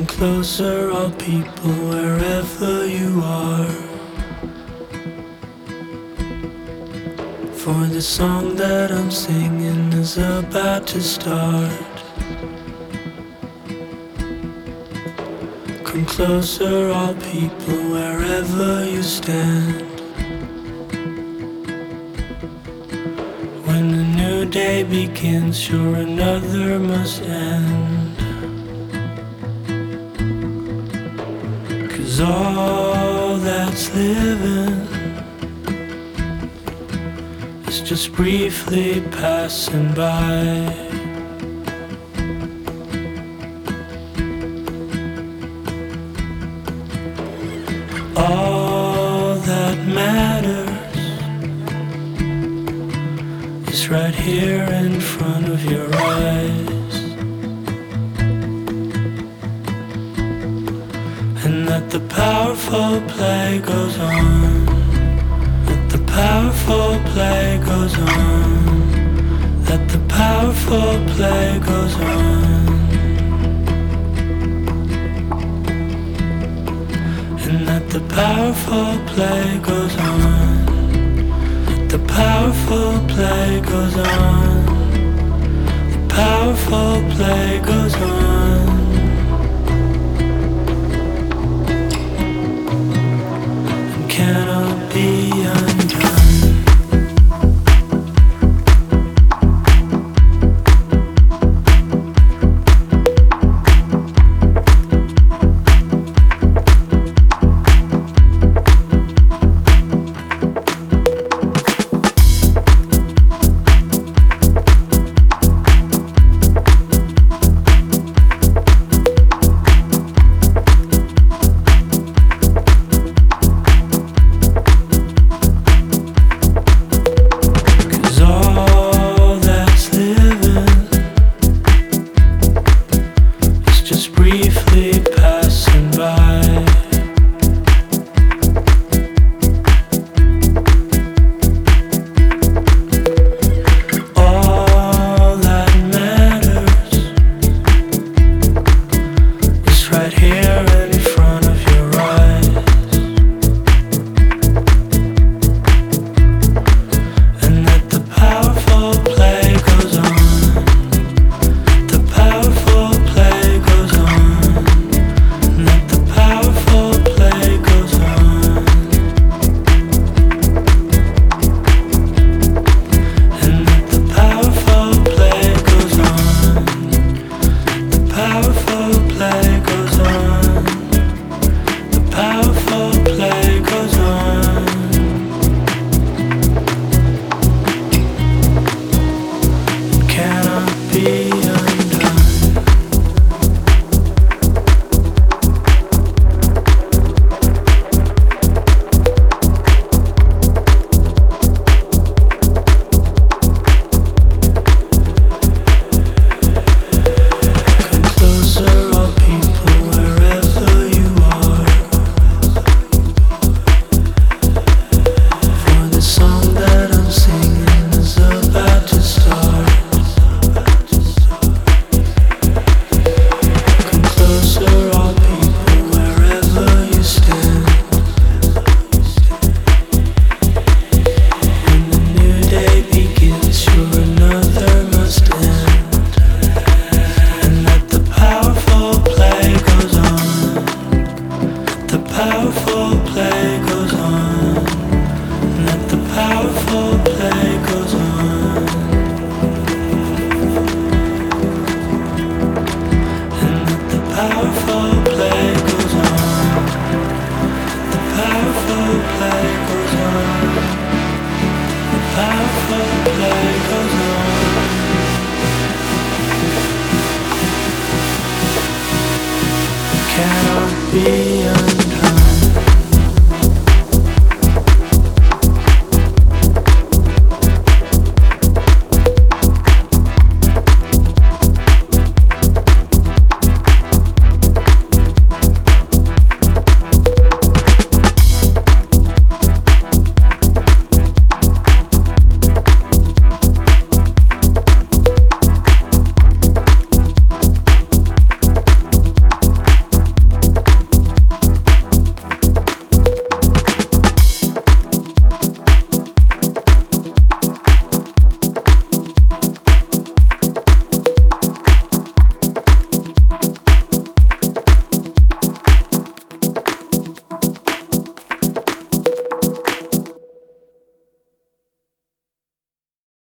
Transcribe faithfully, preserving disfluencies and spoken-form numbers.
Closer, all people, wherever you are. For the song that I'm singing is about to start. Come closer, all people, wherever you stand. When the new day begins, sure another must end. All that's living is just briefly passing by. All that matters is right here in front of your eyes. And that the powerful play goes on. That the powerful play goes on. That the powerful play goes on. And that the powerful play goes on. That the powerful play goes on. The powerful play goes on. Cannot be undone. Powerful play goes on. Let the powerful play